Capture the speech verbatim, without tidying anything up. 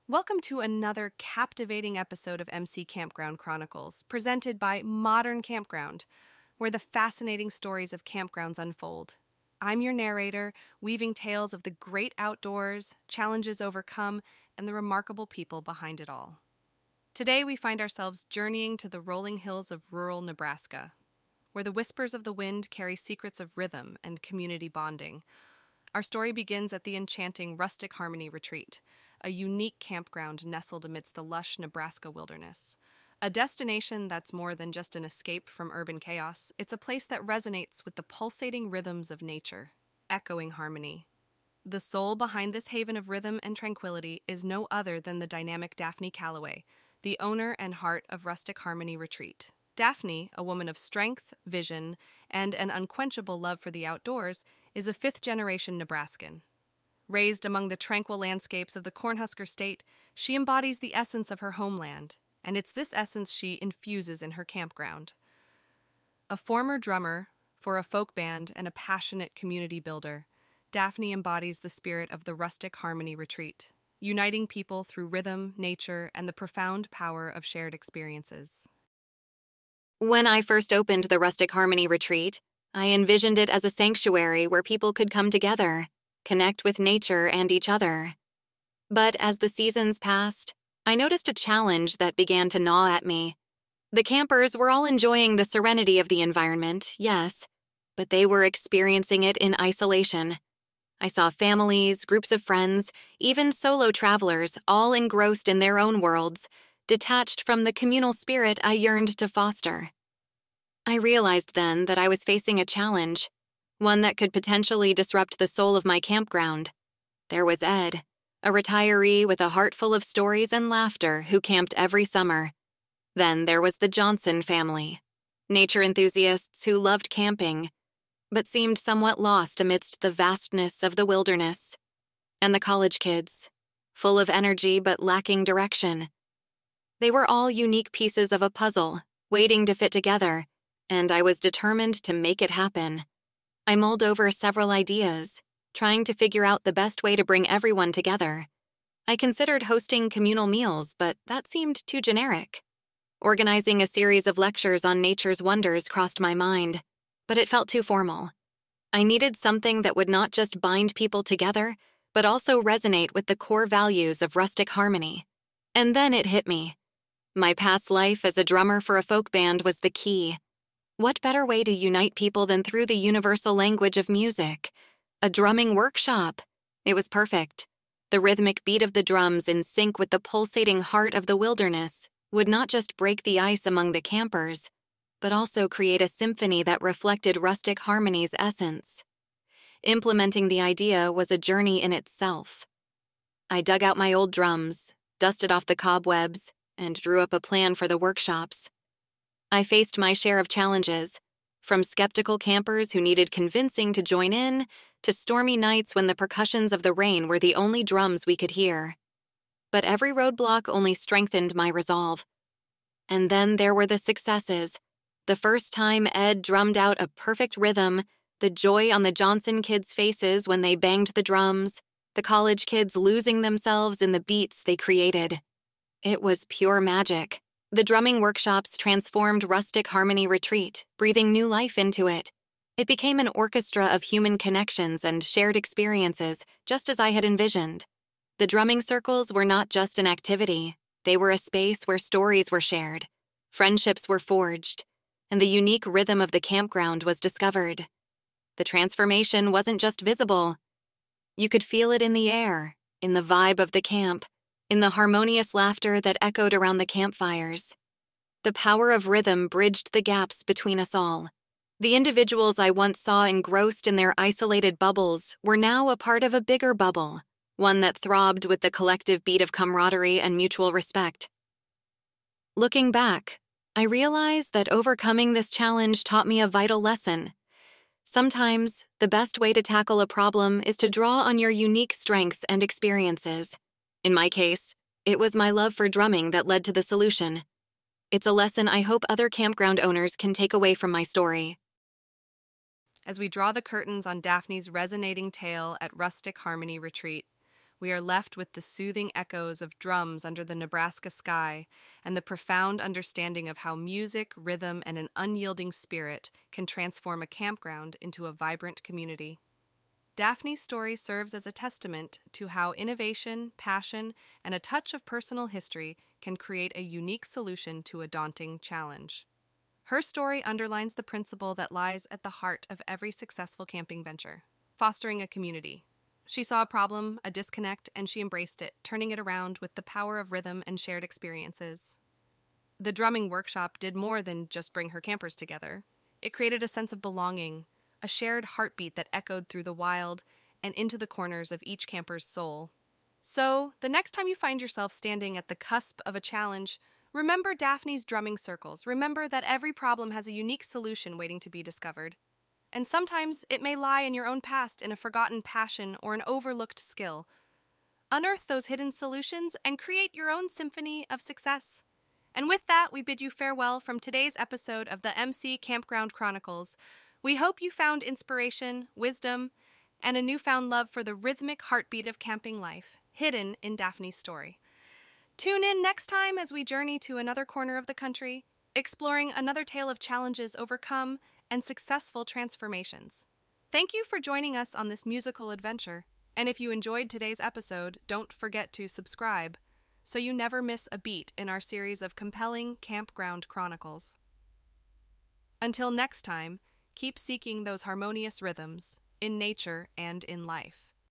Welcome to another captivating episode of M C Campground Chronicles, presented by Modern Campground, where the fascinating stories of campgrounds unfold. I'm your narrator, weaving tales of the great outdoors, challenges overcome, and the remarkable people behind it all. Today, we find ourselves journeying to the rolling hills of rural Nebraska, where the whispers of the wind carry secrets of rhythm and community bonding. Our story begins at the enchanting Rustic Harmony Retreat, a unique campground nestled amidst the lush Nebraska wilderness. A destination that's more than just an escape from urban chaos, it's a place that resonates with the pulsating rhythms of nature, echoing harmony. The soul behind this haven of rhythm and tranquility is no other than the dynamic Daphne Calloway, the owner and heart of Rustic Harmony Retreat. Daphne, a woman of strength, vision, and an unquenchable love for the outdoors, is a fifth-generation Nebraskan. Raised among the tranquil landscapes of the Cornhusker State, she embodies the essence of her homeland, and it's this essence she infuses in her campground. A former drummer for a folk band and a passionate community builder, Daphne embodies the spirit of the Rustic Harmony Retreat, uniting people through rhythm, nature, and the profound power of shared experiences. When I first opened the Rustic Harmony Retreat, I envisioned it as a sanctuary where people could come together, connect with nature and each other. But as the seasons passed, I noticed a challenge that began to gnaw at me. The campers were all enjoying the serenity of the environment, yes, but they were experiencing it in isolation. I saw families, groups of friends, even solo travelers, all engrossed in their own worlds, detached from the communal spirit I yearned to foster. I realized then that I was facing a challenge, one that could potentially disrupt the soul of my campground. There was Ed, a retiree with a heart full of stories and laughter who camped every summer. Then there was the Johnson family, nature enthusiasts who loved camping, but seemed somewhat lost amidst the vastness of the wilderness. And the college kids, full of energy but lacking direction. They were all unique pieces of a puzzle, waiting to fit together, and I was determined to make it happen. I mulled over several ideas, trying to figure out the best way to bring everyone together. I considered hosting communal meals, but that seemed too generic. Organizing a series of lectures on nature's wonders crossed my mind, but it felt too formal. I needed something that would not just bind people together, but also resonate with the core values of rustic harmony. And then it hit me. My past life as a drummer for a folk band was the key. What better way to unite people than through the universal language of music? A drumming workshop. It was perfect. The rhythmic beat of the drums in sync with the pulsating heart of the wilderness would not just break the ice among the campers, but also create a symphony that reflected Rustic Harmony's essence. Implementing the idea was a journey in itself. I dug out my old drums, dusted off the cobwebs, and drew up a plan for the workshops. I faced my share of challenges, from skeptical campers who needed convincing to join in, to stormy nights when the percussions of the rain were the only drums we could hear. But every roadblock only strengthened my resolve. And then there were the successes. The first time Ed drummed out a perfect rhythm, the joy on the Johnson kids' faces when they banged the drums, the college kids losing themselves in the beats they created. It was pure magic. The drumming workshops transformed Rustic Harmony Retreat, breathing new life into it. It became an orchestra of human connections and shared experiences, just as I had envisioned. The drumming circles were not just an activity. They were a space where stories were shared, friendships were forged, and the unique rhythm of the campground was discovered. The transformation wasn't just visible. You could feel it in the air, in the vibe of the camp, in the harmonious laughter that echoed around the campfires. The power of rhythm bridged the gaps between us all. The individuals I once saw engrossed in their isolated bubbles were now a part of a bigger bubble, one that throbbed with the collective beat of camaraderie and mutual respect. Looking back, I realized that overcoming this challenge taught me a vital lesson. Sometimes, the best way to tackle a problem is to draw on your unique strengths and experiences. In my case, it was my love for drumming that led to the solution. It's a lesson I hope other campground owners can take away from my story. As we draw the curtains on Daphne's resonating tale at Rustic Harmony Retreat, we are left with the soothing echoes of drums under the Nebraska sky and the profound understanding of how music, rhythm, and an unyielding spirit can transform a campground into a vibrant community. Daphne's story serves as a testament to how innovation, passion, and a touch of personal history can create a unique solution to a daunting challenge. Her story underlines the principle that lies at the heart of every successful camping venture: fostering a community. She saw a problem, a disconnect, and she embraced it, turning it around with the power of rhythm and shared experiences. The drumming workshop did more than just bring her campers together. It created a sense of belonging, a shared heartbeat that echoed through the wild and into the corners of each camper's soul. So, the next time you find yourself standing at the cusp of a challenge, remember Daphne's drumming circles. Remember that every problem has a unique solution waiting to be discovered. And sometimes it may lie in your own past, in a forgotten passion or an overlooked skill. Unearth those hidden solutions and create your own symphony of success. And with that, we bid you farewell from today's episode of the M C Campground Chronicles. We hope you found inspiration, wisdom, and a newfound love for the rhythmic heartbeat of camping life, hidden in Daphne's story. Tune in next time as we journey to another corner of the country, exploring another tale of challenges overcome and successful transformations. Thank you for joining us on this musical adventure, and if you enjoyed today's episode, don't forget to subscribe so you never miss a beat in our series of compelling campground chronicles. Until next time, keep seeking those harmonious rhythms in nature and in life.